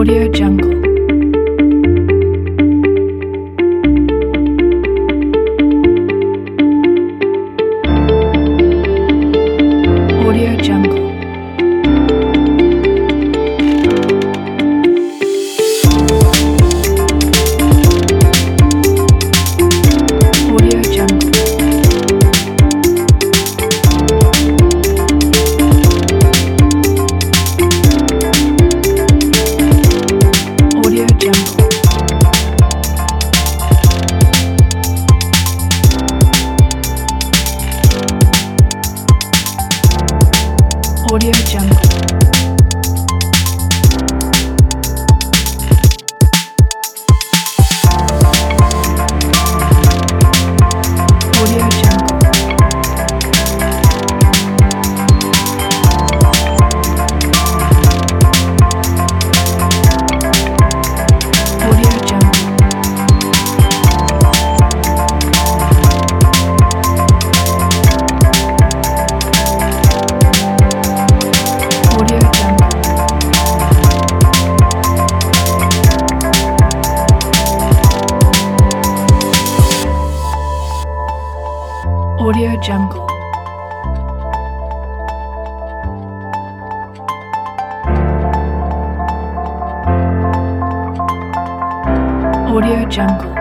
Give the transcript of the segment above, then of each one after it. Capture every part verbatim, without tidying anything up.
Audio Jungle. Audio Jungle. Audio Jungle. Audio Jungle. Audio Jungle. Audio Jungle. Audio Jungle. Audio Jungle. Audio Jungle. Audio Jungle.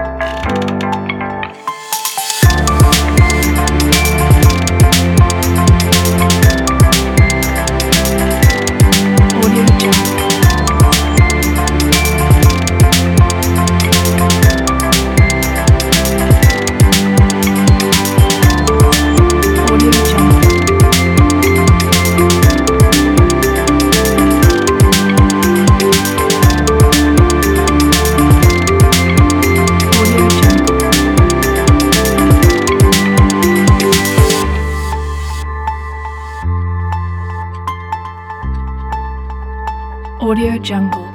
Audio Jungle. Audio Jungle. Audio Jungle. Audio Jungle.